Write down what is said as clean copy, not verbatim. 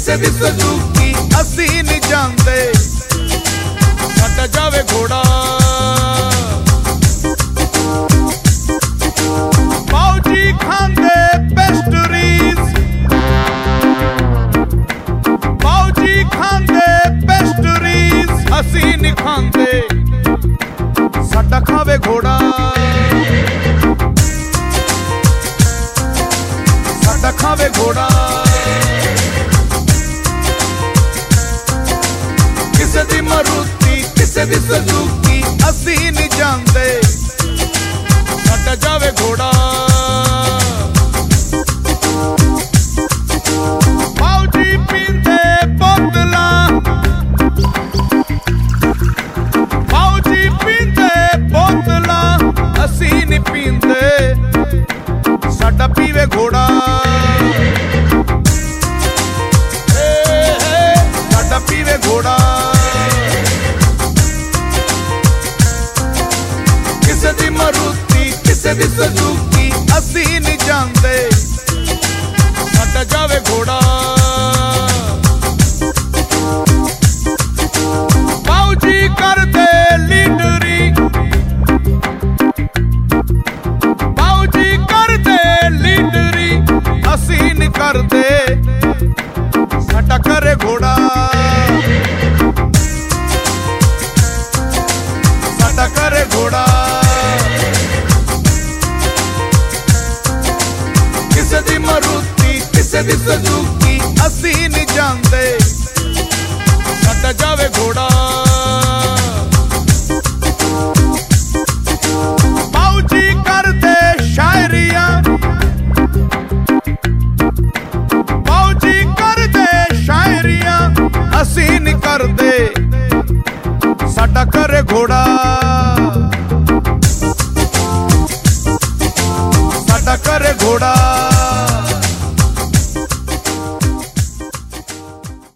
किसे दी सुजुकी असी नहीं जानते साडा जावे घोड़ा। फौजी खांदे पेस्ट्रीज, फौजी खांदे पेस्ट्रीज असी नहीं खांदे साडा खावे घोड़ा। साडा खावे घोड़ा। किसे दी मारुति किसे दी सुजुकी असी नहीं जानते साडा जावे घोड़ा। फौजी पींदे बोतलां, फौजी पींदे बोतलां असी नहीं पींदे साडा पीवे घोड़ा। साडा पीवे घोड़ा। किसे दी मारुति किसे दी सुजुकी असी नहीं जानते साडा जावे घोड़ा। फौजी करदे लीडरी, फौजी करदे लीडरी असी नहीं करदे साडा करे घोड़ा। साडा करे घोड़ा। किसे दी मारुति किसे दी सुजुकी असी नहीं जानते साडा जावे घोड़ा। फौजी करदे शायरिया, फौजी करदे शायरिया असी नहीं करदे साडा करे घोड़ा। साडा करे घोड़ा।